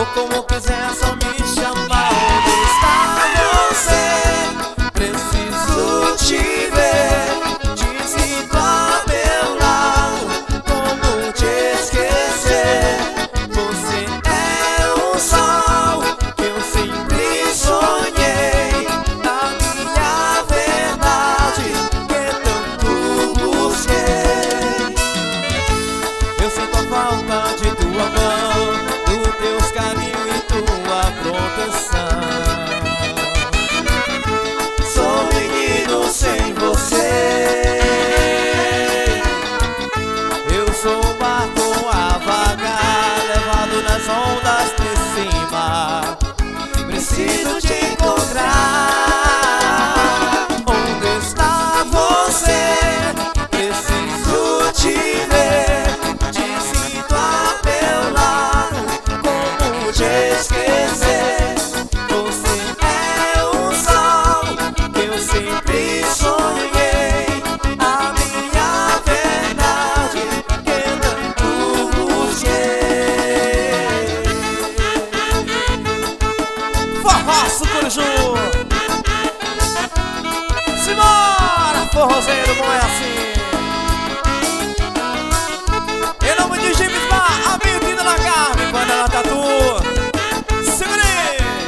ou como quiser, só me chamar. Onde está você? Preciso te ver, te sinto a meu lado, como te esquecer? Você é o sol que eu sempre sonhei, a minha verdade que tanto busquei. Eu sinto a falta de tua mão, do teus carinhos e tua proteção. Sou menino sem você. Eu sou um barco a vagar, levado nas ondas de cima. Preciso te encontrar. Onde está você? Preciso te ver, te sinto a meu lado, como te esquecer? Você é o sol que eu sempre sonhei, a minha verdade que tanto busquei. Forroço, Coruju! Simbora, forrozeiro, bom é assim. Em nome de James Bar, a bem-vinda na Carmen, quando ela tatua. Segura aí!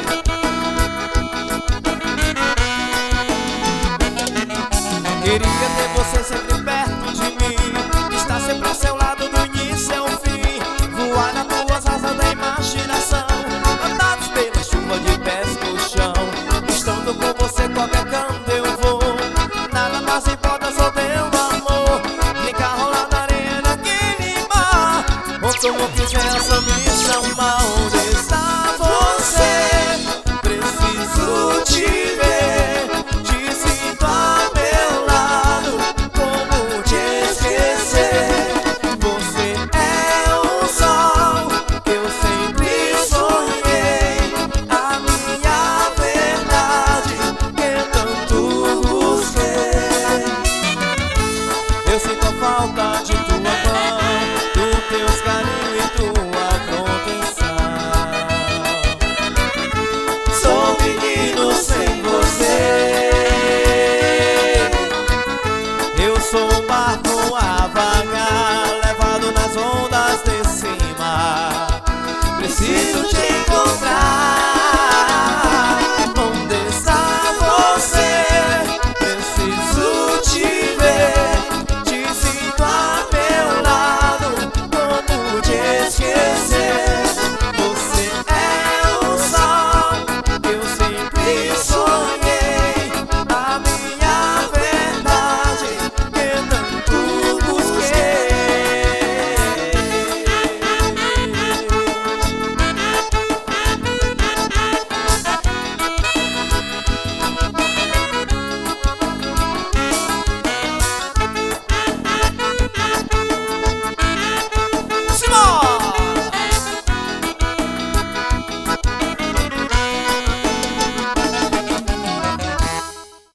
Queria ter você sempre perto de mim, estar sempre ao seu lado do início ao fim, voar nas tuas asas da imaginação, andados pela chuva de pés no chão. Estando com você, qualquer canto eu vou, nada mais importa, só teu amor. Ficar rolar na areia naquele mar, ou como quiser, só me chamar. Onde está você? Preciso te ver, te sinto a meu lado, como te esquecer? Você é o sol que eu sempre sonhei, a minha verdade que tanto busquei. Eu sinto a falta de tua mão, dos teus carinhos e tua proteção. Sou menino sem você. Eu sou um barco a vagar, levado nas ondas de cima. Preciso te encontrar.